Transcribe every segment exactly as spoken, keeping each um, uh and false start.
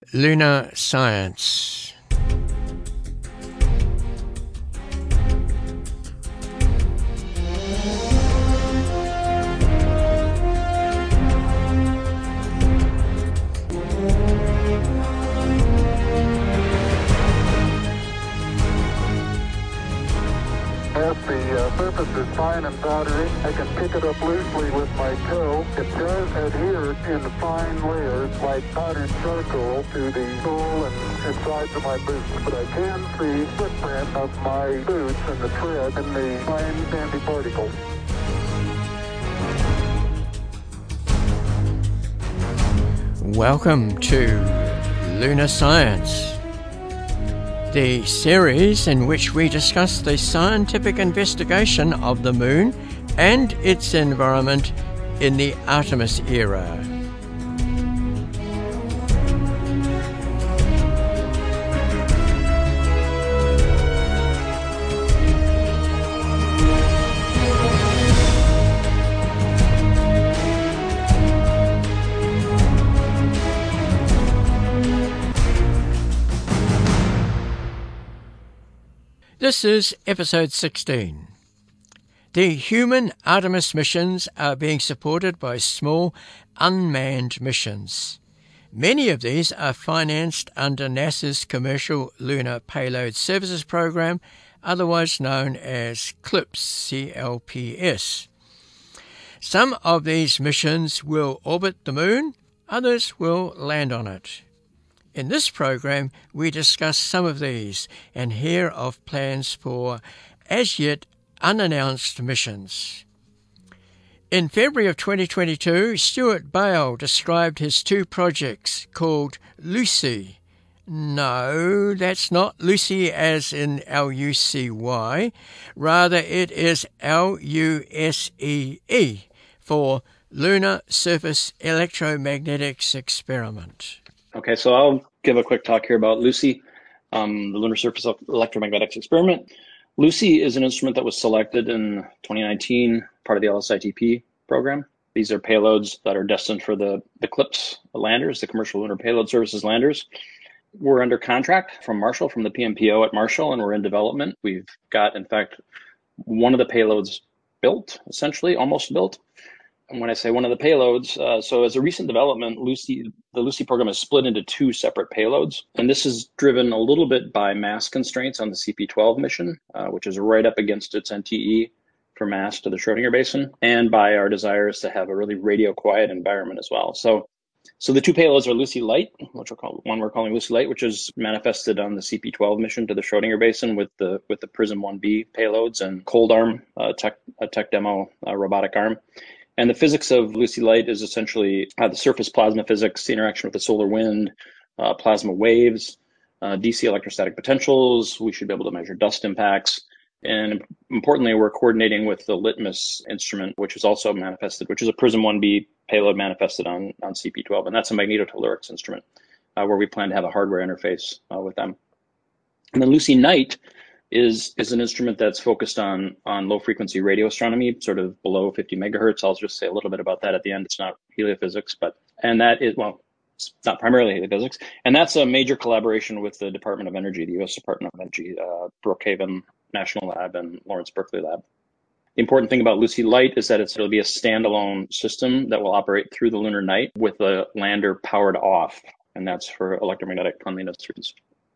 Lunar Science. If the uh, surface is fine and powdery, I can pick it up loosely with my toe. It does adhere in fine layers like powdered charcoal to the sole and, and sides of my boots, but I can see footprint of my boots and the tread in the fine sandy particles. Welcome to Lunar Science, the series in which we discuss the scientific investigation of the Moon and its environment in the Artemis era. This is episode sixteen. The human Artemis missions are being supported by small, unmanned missions. Many of these are financed under NASA's Commercial Lunar Payload Services Program, otherwise known as CLPS, C L P S. Some of these missions will orbit the Moon, others will land on it. In this program, we discuss some of these and hear of plans for as yet unannounced missions. In February of twenty twenty-two, Stuart Bale described his two projects called Lucy. No, that's not Lucy as in L U C Y. Rather, it is L U S E E for Lunar Surface Electromagnetics Experiment. Okay, so I'll give a quick talk here about Lucy, um, the Lunar Surface Electromagnetics Experiment. Lucy is an instrument that was selected in twenty nineteen, part of the L S I T P program. These are payloads that are destined for the, the CLPS landers, the Commercial Lunar Payload Services landers. We're under contract from Marshall, from the P M P O at Marshall, and we're in development. We've got, in fact, one of the payloads built, essentially, almost built. And when I say one of the payloads, uh, so as a recent development, Lucy, the Lucy program is split into two separate payloads. And this is driven a little bit by mass constraints on the C P twelve mission, uh, which is right up against its N T E for mass to the Schrodinger basin, and by our desires to have a really radio quiet environment as well. So so the two payloads are Lucy Light, which we're call, one we're calling Lucy Light, which is manifested on the C P twelve mission to the Schrodinger basin with the with the Prism one B payloads and Cold Arm, uh, tech, a tech demo uh, robotic arm. And the physics of Lucy Light is essentially uh, the surface plasma physics, the interaction with the solar wind, uh, plasma waves, uh, D C electrostatic potentials. We should be able to measure dust impacts. And importantly, we're coordinating with the Litmus instrument, which is also manifested, which is a Prism one B payload manifested on, on C P twelve. And that's a magnetotellurics instrument uh, where we plan to have a hardware interface uh, with them. And then Lucy Night is is an instrument that's focused on on low frequency radio astronomy, sort of below fifty megahertz. I'll just say a little bit about that at the end. It's not heliophysics, but and that is, well, it's not primarily heliophysics. And that's a major collaboration with the Department of Energy, the U S Department of Energy, uh, Brookhaven National Lab and Lawrence Berkeley Lab. The important thing about Lucy Light is that it's, it'll be a standalone system that will operate through the lunar night with the lander powered off, and that's for electromagnetic cleanliness reasons.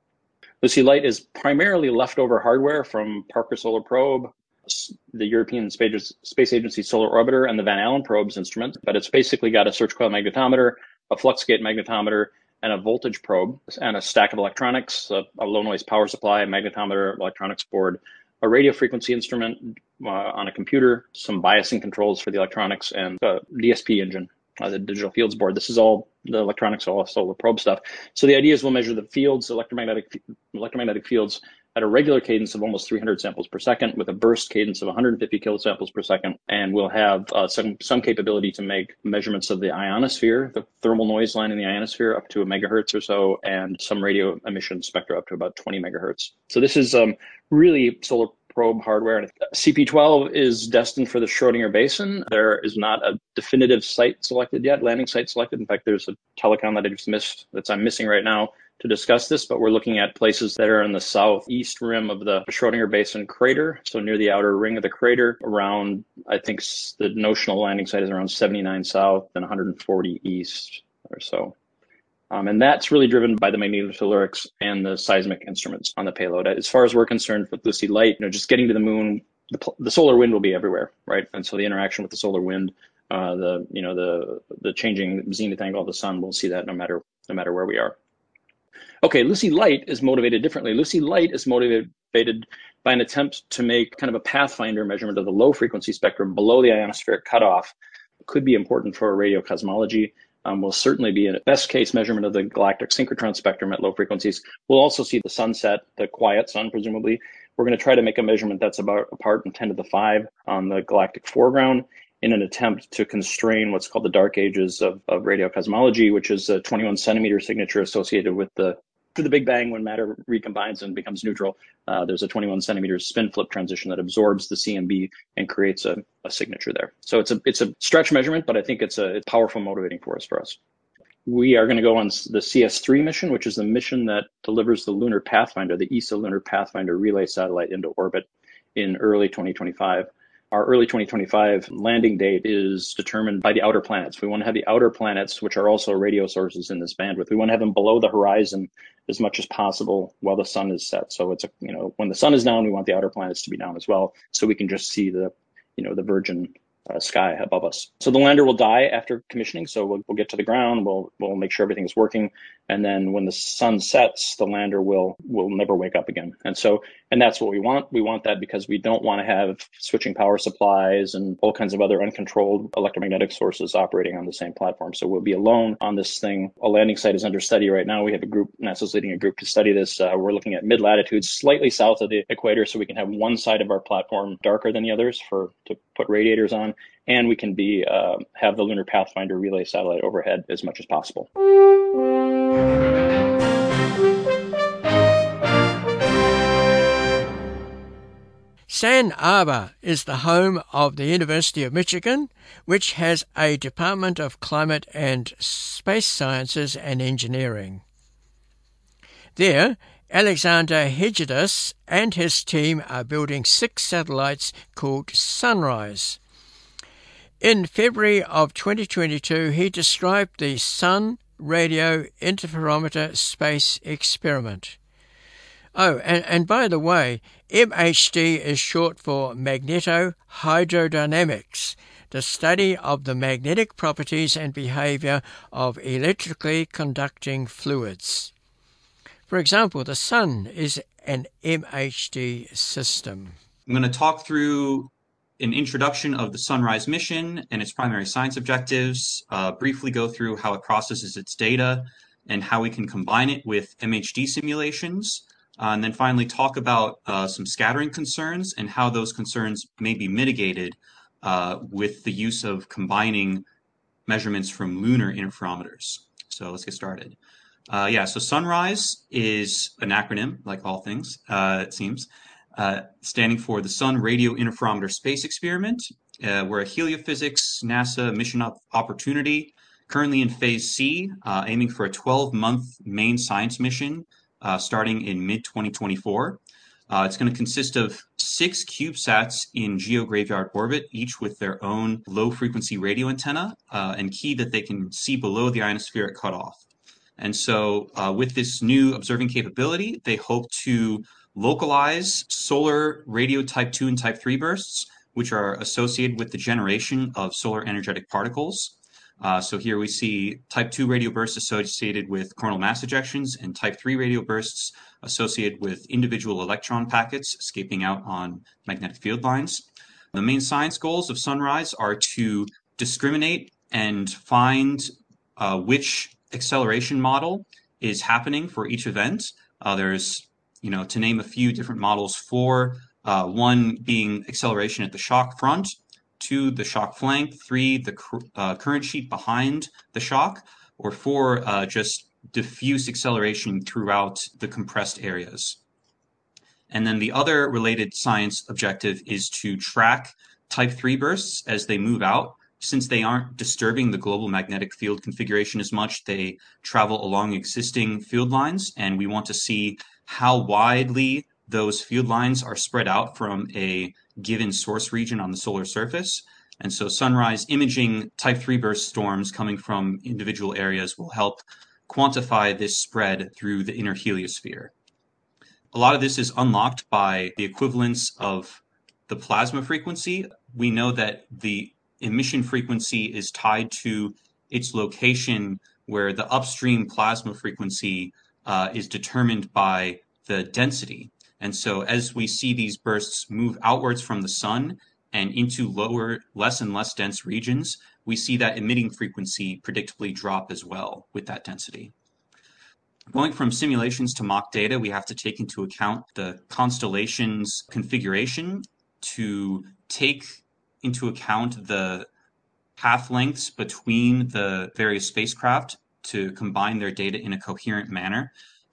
Lucy Light is primarily leftover hardware from Parker Solar Probe, the European Space Agency Solar Orbiter, and the Van Allen probes instrument, but it's basically got a search coil magnetometer, a flux gate magnetometer, and a voltage probe, and a stack of electronics, a, a low noise power supply, a magnetometer, electronics board, a radio frequency instrument uh, on a computer, some biasing controls for the electronics, and a D S P engine. Uh, the digital fields board. This is all the electronics, all solar probe stuff. So the idea is we'll measure the fields, electromagnetic electromagnetic fields, at a regular cadence of almost three hundred samples per second with a burst cadence of one hundred fifty kilosamples per second. And we'll have uh, some, some capability to make measurements of the ionosphere, the thermal noise line in the ionosphere up to a megahertz or so, and some radio emission spectra up to about twenty megahertz. So this is um, really solar probe hardware. C P twelve is destined for the Schrodinger Basin. There is not a definitive site selected yet, landing site selected. In fact, there's a telecom that I just missed, that I'm missing right now to discuss this, but we're looking at places that are in the southeast rim of the Schrodinger Basin crater, so near the outer ring of the crater, around, I think the notional landing site is around seventy-nine south and one hundred forty east or so. Um, and that's really driven by the magnetotellurics and the seismic instruments on the payload. As far as we're concerned with Lucy Light, you know, just getting to the moon, the, the solar wind will be everywhere, right? And so the interaction with the solar wind, uh, the you know the the changing zenith angle of the sun, we'll see that no matter no matter where we are. Okay, Lucy Light is motivated differently. Lucy Light is motivated by an attempt to make kind of a pathfinder measurement of the low frequency spectrum below the ionospheric cutoff. It could be important for radio cosmology. Um, will certainly be a best case measurement of the galactic synchrotron spectrum at low frequencies. We'll also see the sunset, the quiet sun, presumably. We're going to try to make a measurement that's about a part in ten to the five on the galactic foreground in an attempt to constrain what's called the dark ages of, of radio cosmology, which is a twenty-one centimeter signature associated with the For the Big Bang, when matter recombines and becomes neutral, uh, there's a twenty-one centimeter spin flip transition that absorbs the C M B and creates a, a signature there. So it's a it's a stretch measurement, but I think it's a it's powerful motivating force for us. We are going to go on the C S three mission, which is the mission that delivers the Lunar Pathfinder, the E S A Lunar Pathfinder relay satellite into orbit in early twenty twenty-five. Our early twenty twenty-five landing date is determined by the outer planets. We want to have the outer planets, which are also radio sources in this bandwidth. We want to have them below the horizon as much as possible while the sun is set. So it's a, you know, when the sun is down, we want the outer planets to be down as well, so we can just see the, you know, the virgin uh, sky above us. So the lander will die after commissioning. So we'll, we'll get to the ground. We'll we'll make sure everything is working, and then when the sun sets, the lander will will never wake up again. And so and that's what we want. We want that because we don't want to have switching power supplies and all kinds of other uncontrolled electromagnetic sources operating on the same platform. So we'll be alone on this thing. A landing site is under study right now. We have a group, NASA's leading a group to study this. Uh, we're looking at mid-latitudes, slightly south of the equator, so we can have one side of our platform darker than the others for to put radiators on, and we can be uh, have the Lunar Pathfinder relay satellite overhead as much as possible. Ann Arbor is the home of the University of Michigan, which has a Department of Climate and Space Sciences and Engineering. There, Alexander Hegedus and his team are building six satellites called Sunrise. In February of twenty twenty-two, he described the Sun Radio Interferometer Space Experiment. Oh, and, and by the way, M H D is short for magnetohydrodynamics, the study of the magnetic properties and behavior of electrically conducting fluids. For example, the sun is an M H D system. I'm going to talk through an introduction of the Sunrise mission and its primary science objectives, uh, briefly go through how it processes its data and how we can combine it with M H D simulations, uh, and then finally talk about uh, some scattering concerns and how those concerns may be mitigated uh, with the use of combining measurements from lunar interferometers. So let's get started. Uh, yeah, so Sunrise is an acronym, like all things, uh, it seems, uh, standing for the Sun Radio Interferometer Space Experiment. Uh, we're a heliophysics NASA mission op- opportunity, currently in Phase C, uh, aiming for a twelve-month main science mission uh, starting in mid twenty twenty-four. Uh, it's going to consist of six CubeSats in geograveyard orbit, each with their own low-frequency radio antenna, uh, and key that they can see below the ionospheric cutoff. And so uh, with this new observing capability, they hope to localize solar radio type two and type three bursts, which are associated with the generation of solar energetic particles. Uh, so here we see type two radio bursts associated with coronal mass ejections and type three radio bursts associated with individual electron packets escaping out on magnetic field lines. The main science goals of Sunrise are to discriminate and find uh, which acceleration model is happening for each event. Uh, there's, you know, to name a few different models, for uh, one being acceleration at the shock front, two, the shock flank, three, the uh, current sheet behind the shock, or four, uh, just diffuse acceleration throughout the compressed areas. And then the other related science objective is to track type three bursts as they move out. Since they aren't disturbing the global magnetic field configuration as much, they travel along existing field lines, and we want to see how widely those field lines are spread out from a given source region on the solar surface. And so sunrise imaging type three burst storms coming from individual areas will help quantify this spread through the inner heliosphere. A lot of this is unlocked by the equivalence of the plasma frequency. We know that the emission frequency is tied to its location, where the upstream plasma frequency uh, is determined by the density. And so as we see these bursts move outwards from the sun and into lower, less and less dense regions, we see that emitting frequency predictably drop as well with that density. Going from simulations to mock data, we have to take into account the constellation's configuration to take into account the path lengths between the various spacecraft to combine their data in a coherent manner.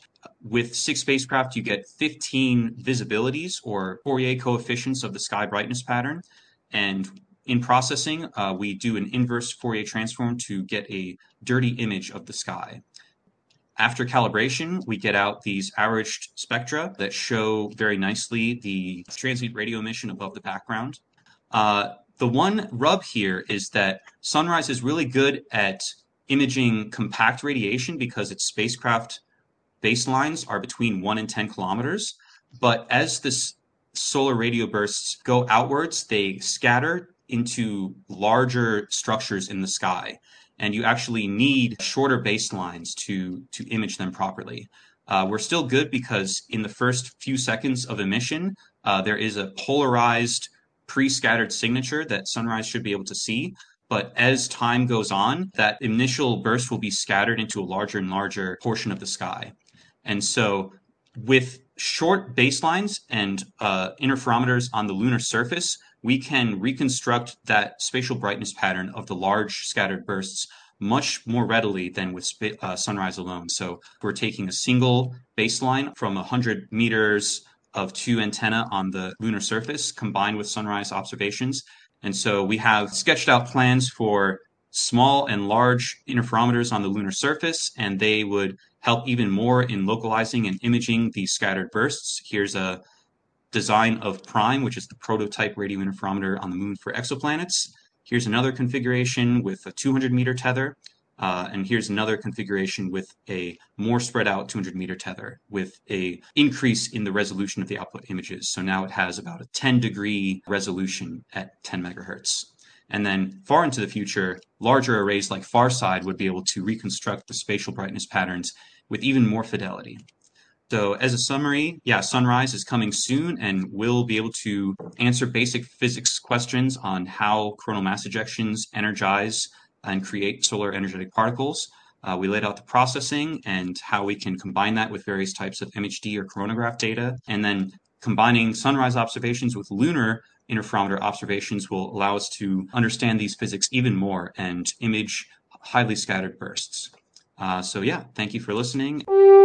With six spacecraft, you get fifteen visibilities or Fourier coefficients of the sky brightness pattern. And in processing, uh, we do an inverse Fourier transform to get a dirty image of the sky. After calibration, we get out these averaged spectra that show very nicely the transient radio emission above the background. Uh, the one rub here is that sunrise is really good at imaging compact radiation because its spacecraft baselines are between one and ten kilometers. But as the solar radio bursts go outwards, they scatter into larger structures in the sky. And you actually need shorter baselines to, to image them properly. Uh, we're still good because in the first few seconds of emission, uh, there is a polarized pre-scattered signature that sunrise should be able to see. But as time goes on, that initial burst will be scattered into a larger and larger portion of the sky. And so with short baselines and uh, interferometers on the lunar surface, we can reconstruct that spatial brightness pattern of the large scattered bursts much more readily than with uh, sunrise alone. So we're taking a single baseline from one hundred meters of two antenna on the lunar surface combined with sunrise observations. And so we have sketched out plans for small and large interferometers on the lunar surface, and they would help even more in localizing and imaging these scattered bursts. Here's a design of PRIME, which is the prototype radio interferometer on the moon for exoplanets. Here's another configuration with a two hundred meter tether. Uh, and here's another configuration with a more spread out two hundred meter tether with a increase in the resolution of the output images. So now it has about a ten degree resolution at ten megahertz. And then far into the future, larger arrays like FarSide would be able to reconstruct the spatial brightness patterns with even more fidelity. So as a summary, yeah, sunrise is coming soon, and we'll be able to answer basic physics questions on how coronal mass ejections energize and create solar energetic particles. Uh, we laid out the processing and how we can combine that with various types of M H D or coronagraph data. And then combining sunrise observations with lunar interferometer observations will allow us to understand these physics even more and image highly scattered bursts. Uh, so yeah, thank you for listening.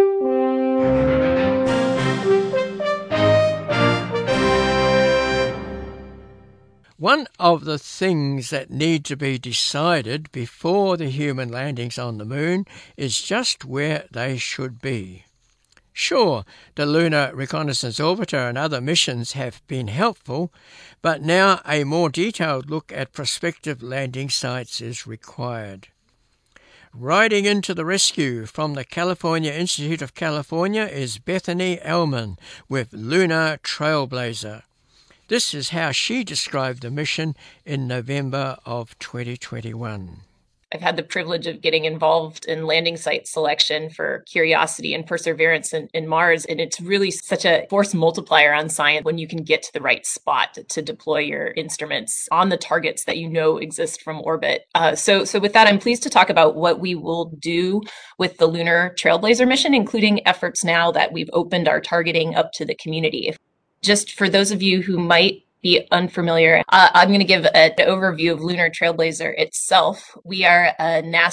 One of the things that need to be decided before the human landings on the moon is just where they should be. Sure, the Lunar Reconnaissance Orbiter and other missions have been helpful, but now a more detailed look at prospective landing sites is required. Riding into the rescue from the California Institute of California is Bethany Ellman with Lunar Trailblazer. This is how she described the mission in November of twenty twenty-one. I've had the privilege of getting involved in landing site selection for Curiosity and Perseverance in, in Mars. And it's really such a force multiplier on science when you can get to the right spot to, to deploy your instruments on the targets that you know exist from orbit. Uh, so, so with that, I'm pleased to talk about what we will do with the Lunar Trailblazer mission, including efforts now that we've opened our targeting up to the community. Just for those of you who might be unfamiliar, uh, I'm going to give an overview of Lunar Trailblazer itself. We are a NASA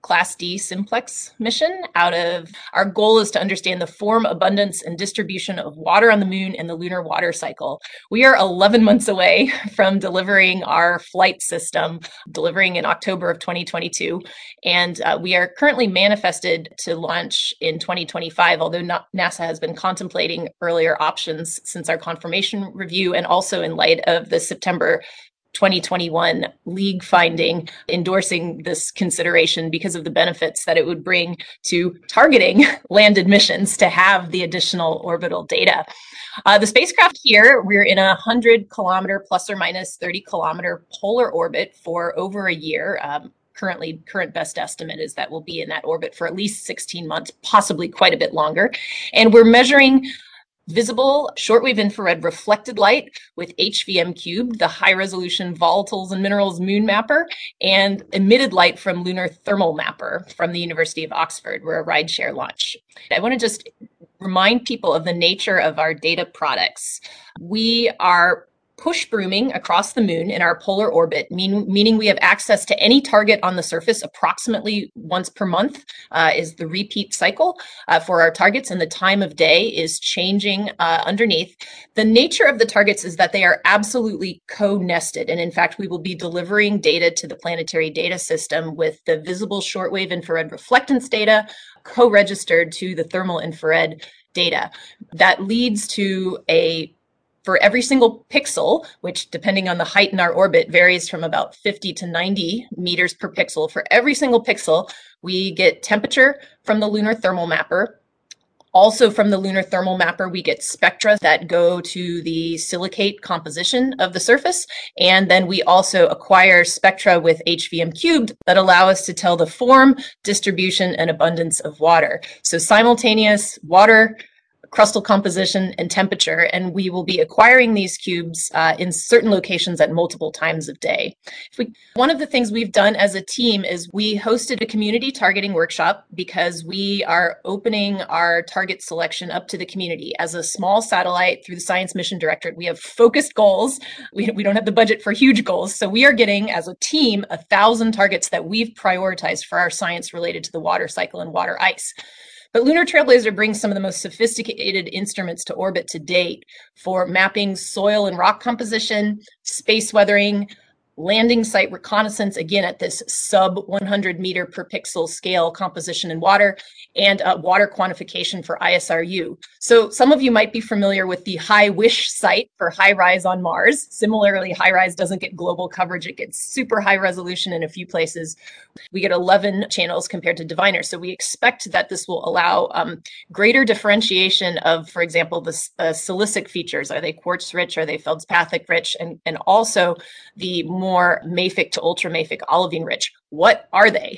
Class D Simplex mission out of, our goal is to understand the form, abundance, and distribution of water on the moon and the lunar water cycle. We are eleven months away from delivering our flight system, delivering in October of twenty twenty-two. And uh, we are currently manifested to launch in twenty twenty-five, although not, NASA has been contemplating earlier options since our confirmation review, and also in light of the September twenty twenty-one league finding endorsing this consideration because of the benefits that it would bring to targeting landed missions to have the additional orbital data. Uh, the spacecraft here, we're in a one hundred kilometer plus or minus thirty kilometer polar orbit for over a year. Um, Currently, current best estimate is that we'll be in that orbit for at least sixteen months, possibly quite a bit longer. And we're measuring visible shortwave infrared reflected light with H V M cubed, the high resolution volatiles and minerals moon mapper, and emitted light from lunar thermal mapper from the University of Oxford. We're a rideshare launch. I want to just remind people of the nature of our data products. We are push brooming across the moon in our polar orbit, mean, meaning we have access to any target on the surface approximately once per month uh, is the repeat cycle uh, for our targets, and the time of day is changing uh, underneath. The nature of the targets is that they are absolutely co-nested, and in fact, we will be delivering data to the planetary data system with the visible shortwave infrared reflectance data co-registered to the thermal infrared data. That leads to a For every single pixel, which depending on the height in our orbit varies from about fifty to ninety meters per pixel, for every single pixel, we get temperature from the lunar thermal mapper. Also from the lunar thermal mapper, we get spectra that go to the silicate composition of the surface. And then we also acquire spectra with H V M cubed that allow us to tell the form, distribution, and abundance of water. So simultaneous water, crustal composition, and temperature, and we will be acquiring these cubes uh, in certain locations at multiple times of day. If we, one of the things we've done as a team is we hosted a community targeting workshop because we are opening our target selection up to the community. As a small satellite through the Science Mission Directorate, we have focused goals. We, we don't have the budget for huge goals, so we are getting, as a team, a thousand targets that we've prioritized for our science related to the water cycle and water ice. But Lunar Trailblazer brings some of the most sophisticated instruments to orbit to date for mapping soil and rock composition, space weathering, landing site reconnaissance, again at this sub one hundred meter per pixel scale composition in water, and uh, water quantification for I S R U. So some of you might be familiar with the HiWish site for HiRISE on Mars. Similarly, HiRISE doesn't get global coverage. It gets super high resolution in a few places. We get eleven channels compared to Diviner. So we expect that this will allow um, greater differentiation of, for example, the uh, silicic features. Are they quartz rich? Are they feldspathic rich? And, and also the more mafic to ultramafic olivine rich. What are they?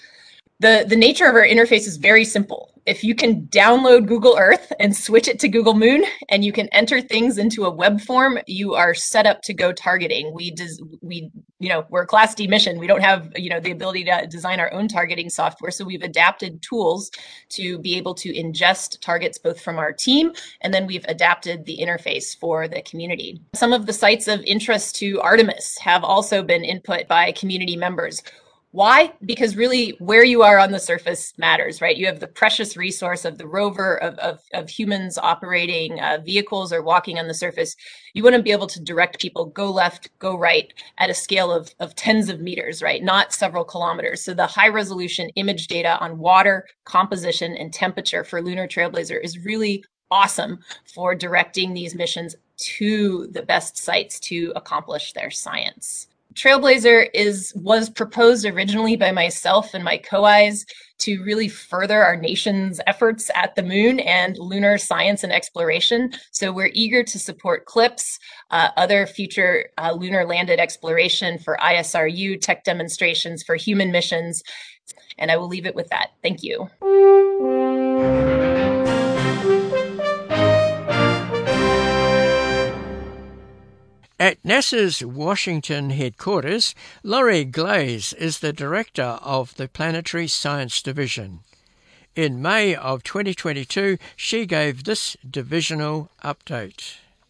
The, the nature of our interface is very simple. If you can download Google Earth and switch it to Google Moon, and you can enter things into a web form, you are set up to go targeting. We, des- we, you know, we're a Class D mission. We don't have, you know, the ability to design our own targeting software. So we've adapted tools to be able to ingest targets both from our team, and then we've adapted the interface for the community. Some of the sites of interest to Artemis have also been input by community members. Why? Because really where you are on the surface matters, right? You have the precious resource of the rover, of, of, of humans operating uh, vehicles or walking on the surface. You want to be able to direct people, go left, go right at a scale of, of tens of meters, right? Not several kilometers. So the high resolution image data on water, composition, and temperature for Lunar Trailblazer is really awesome for directing these missions to the best sites to accomplish their science. Trailblazer is was proposed originally by myself and my co-Is to really further our nation's efforts at the moon and lunar science and exploration. So we're eager to support CLIPS, uh, other future uh, lunar landed exploration for I S R U, tech demonstrations for human missions. And I will leave it with that. Thank you. At NASA's Washington headquarters, Laurie Glaze is the director of the Planetary Science Division. In May of twenty twenty-two, she gave this divisional update.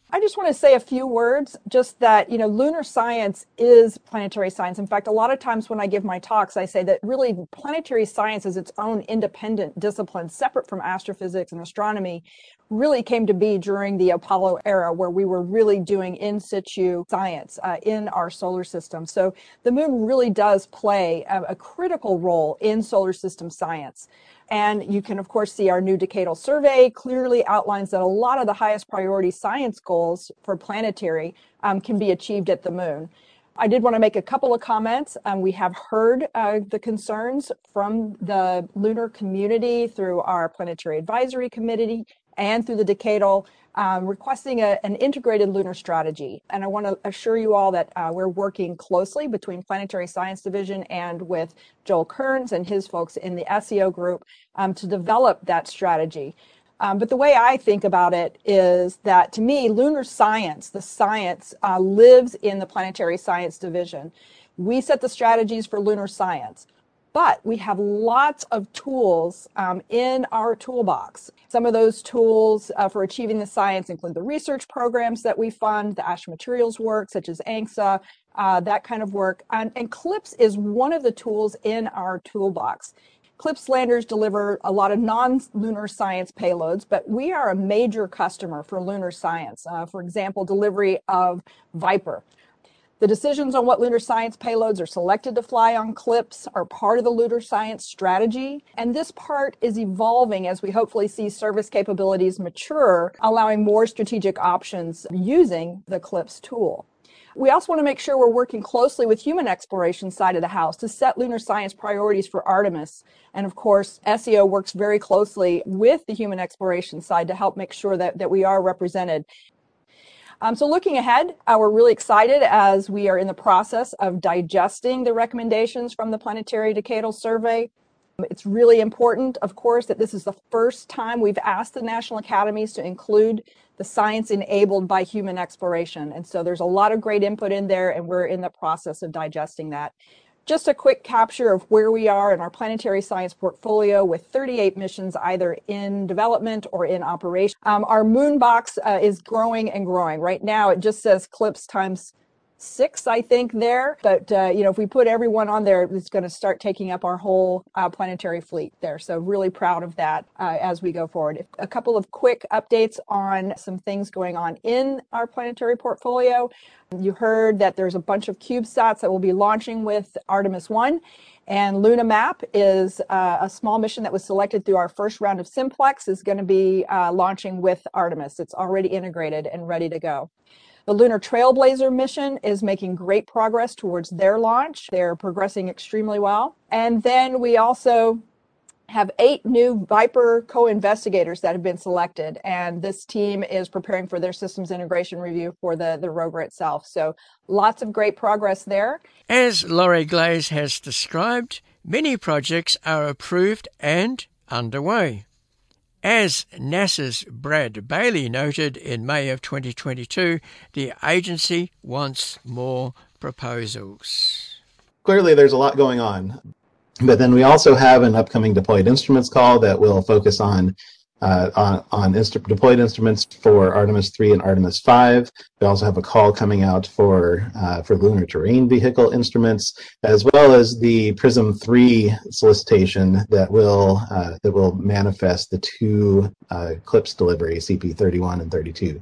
I just want to say a few words, just that, you know, lunar science is planetary science. In fact, a lot of times when I give my talks, I say that really planetary science is its own independent discipline, separate from astrophysics and astronomy, really came to be during the Apollo era, where we were really doing in situ science uh, in our solar system. So the moon really does play a, a critical role in solar system science. And you can, of course, see our new decadal survey clearly outlines that a lot of the highest priority science goals for planetary um, can be achieved at the moon. I did want to make a couple of comments. Um, we have heard uh, the concerns from the lunar community through our Planetary Advisory Committee and through the decadal, um, requesting a, an integrated lunar strategy. And I want to assure you all that uh, we're working closely between Planetary Science Division and with Joel Kearns and his folks in the S E O group um, to develop that strategy. Um, but the way I think about it is that, to me, lunar science, the science, uh, lives in the Planetary Science Division. We set the strategies for lunar science, but we have lots of tools um, in our toolbox. Some of those tools uh, for achieving the science include the research programs that we fund, the Astro Materials work, such as ANCSA, uh, that kind of work. And, and CLIPS is one of the tools in our toolbox. CLIPS landers deliver a lot of non-lunar science payloads, but we are a major customer for lunar science. Uh, for example, delivery of Viper. The decisions on what lunar science payloads are selected to fly on CLIPS are part of the lunar science strategy, and this part is evolving as we hopefully see service capabilities mature, allowing more strategic options using the CLIPS tool. We also want to make sure we're working closely with human exploration side of the house to set lunar science priorities for Artemis. And of course, S E O works very closely with the human exploration side to help make sure that, that we are represented. Um, so looking ahead, uh, we're really excited as we are in the process of digesting the recommendations from the Planetary Decadal Survey. It's really important, of course, that this is the first time we've asked the national academies to include the science enabled by human exploration. And so there's a lot of great input in there, and we're in the process of digesting that. Just a quick capture of where we are in our planetary science portfolio with thirty-eight missions either in development or in operation. Um, our moon box uh, is growing and growing. Right now it just says CLIPS times six, I think, there. But, uh, you know, if we put everyone on there, it's going to start taking up our whole uh, planetary fleet there. So really proud of that uh, as we go forward. A couple of quick updates on some things going on in our planetary portfolio. You heard that there's a bunch of CubeSats that will be launching with Artemis one. And LunaMap is uh, a small mission that was selected through our first round of Simplex, is going to be uh, launching with Artemis. It's already integrated and ready to go. The Lunar Trailblazer mission is making great progress towards their launch. They're progressing extremely well. And then we also have eight new Viper co-investigators that have been selected. And this team is preparing for their systems integration review for the, the rover itself. So lots of great progress there. As Laurie Glaze has described, many projects are approved and underway. As NASA's Brad Bailey noted in May of twenty twenty-two, the agency wants more proposals. Clearly, there's a lot going on. But then we also have an upcoming deployed instruments call that will focus on uh, on, on inst- deployed instruments for Artemis three and Artemis five. We also have a call coming out for uh, for lunar terrain vehicle instruments, as well as the PRISM three solicitation that will uh, that will manifest the two uh, CLIPS delivery, C P thirty-one and thirty-two.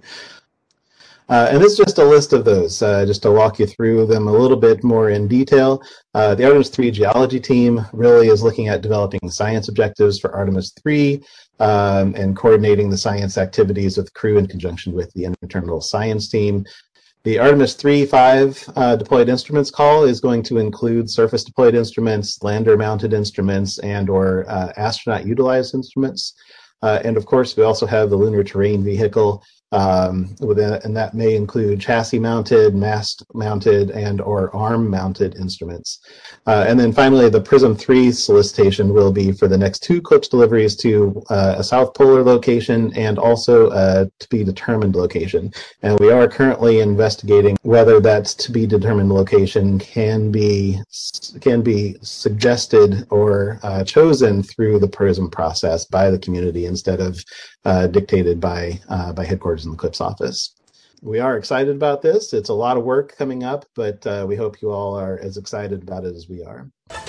Uh, and this is just a list of those, uh, just to walk you through them a little bit more in detail. Uh, the Artemis three geology team really is looking at developing science objectives for Artemis three um, and coordinating the science activities with crew in conjunction with the internal science team. The Artemis three five uh, deployed instruments call is going to include surface deployed instruments, lander mounted instruments, and or uh, astronaut utilized instruments. Uh, and of course, we also have the lunar terrain vehicle, um, within, and that may include chassis-mounted, mast-mounted, and or arm-mounted instruments. Uh, and then finally, the PRISM three solicitation will be for the next two CLIPS deliveries to uh, a South Polar location and also a to-be-determined location. And we are currently investigating whether that to-be-determined location can be can be suggested or uh, chosen through the PRISM process by the community instead of uh, dictated by uh, by headquarters in the CLIPS office. we are excited about this. It's a lot of work coming up, but uh, we hope you all are as excited about it as we are.